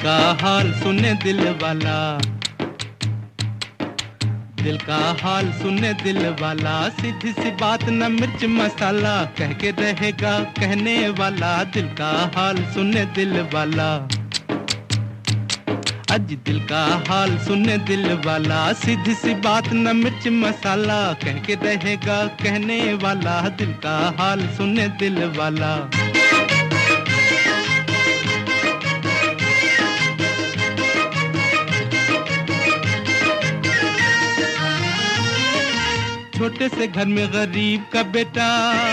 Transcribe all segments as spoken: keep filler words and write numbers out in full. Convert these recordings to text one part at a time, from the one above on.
का हाल सुने दिल वाला, दिल का हाल सुने दिल वाला, सीधी सी बात न मिर्च मसाला, कह के रहेगा कहने वाला, दिल का हाल सुने दिल वाला। अज दिल का हाल सुने दिल वाला, सीधी सी बात न मिर्च मसाला, कह के रहेगा कहने वाला, दिल का हाल सुने दिल वाला। छोटे से घर में गरीब का बेटा,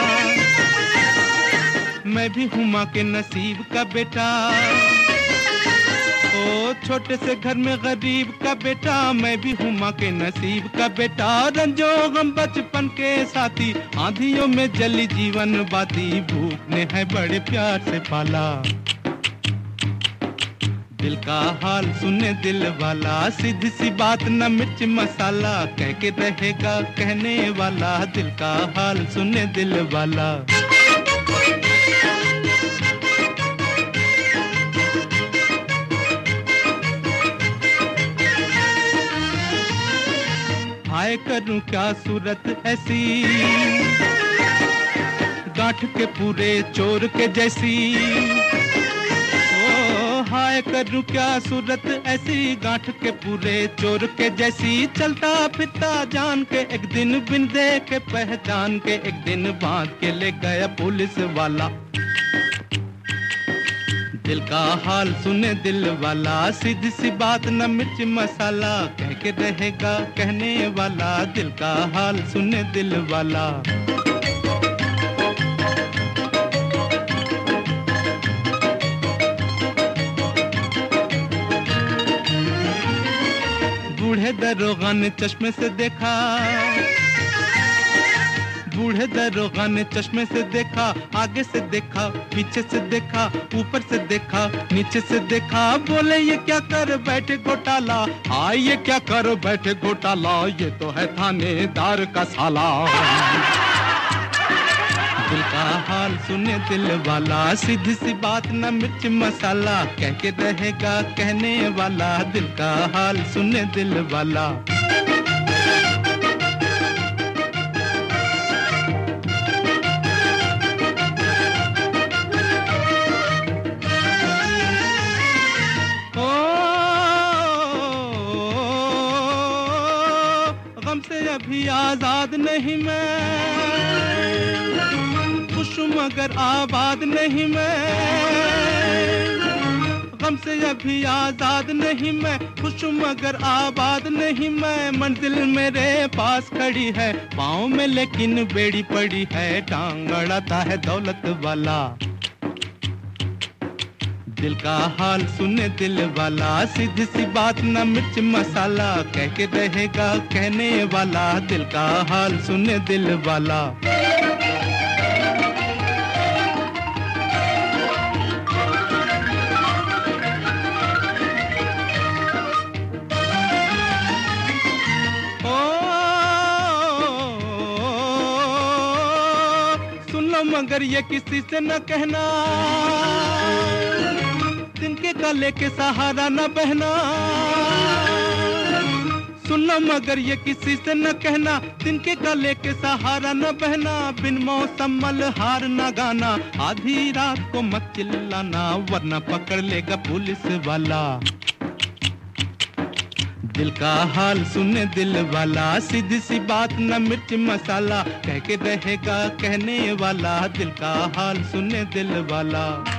मैं भी हूँ माँ के नसीब का बेटा। ओ छोटे से घर में गरीब का बेटा, मैं भी हूँ माँ के नसीब का बेटा। रंजो गम बचपन के साथी, आंधियों में जली जीवन बाती, भूख ने है बड़े प्यार से पाला। दिल का हाल सुने दिल वाला, सीधी सी बात न मिर्च मसाला, कह के रहेगा कहने वाला, दिल का हाल सुने दिल वाला। हाय करूं क्या सूरत ऐसी, गांठ के पूरे चोर के जैसी। हाय करूं क्या सूरत ऐसी, गांठ के पूरे चोर के जैसी। चलता फिरता जान के एक दिन, बिन देखे पहचान के एक दिन, बांध के ले गया पुलिस वाला। दिल का हाल सुने दिल वाला, सीधी सी बात न मिर्च मसाला, कह के रहेगा कहने वाला, दिल का हाल सुने दिल वाला। बूढ़े दरोगा ने चश्मे से देखा, बूढ़े दरोगा ने चश्मे से देखा, आगे से देखा, पीछे से देखा, ऊपर से देखा, नीचे से देखा। बोले ये क्या कर बैठे घोटाला, हाँ ये क्या कर बैठे घोटाला, ये तो है थानेदार का साला। दिल का हाल सुने दिल वाला, सीधी सी बात न मिर्च मसाला, कह के रहेगा कहने वाला, दिल का हाल सुने दिल वाला। ओ गम से अभी आजाद नहीं मैं, खुश मगर आबाद नहीं मैं। गम से अभी आजाद नहीं मैं, खुश मगर आबाद नहीं मैं। मंजिल मेरे पास खड़ी है, पाँव में लेकिन बेड़ी पड़ी है, टांग अड़ाता है दौलत वाला। दिल का हाल सुने दिल वाला, सीधी सी बात न मिर्च मसाला, कह के रहेगा कहने वाला, दिल का हाल सुने दिल वाला। मगर ये किसी से न कहना, तिनके गले के सहारा न बहना। सुनो मगर ये किसी से न कहना, तिनके गले के सहारा न बहना। बिन मौसम मल्हार न गाना, आधी रात को मत चिल्लाना, वरना पकड़ लेगा पुलिस वाला। दिल का हाल सुने दिल वाला, सीधी सी बात न मिर्च मसाला, कह के रहेगा कहने वाला, दिल का हाल सुने दिल वाला।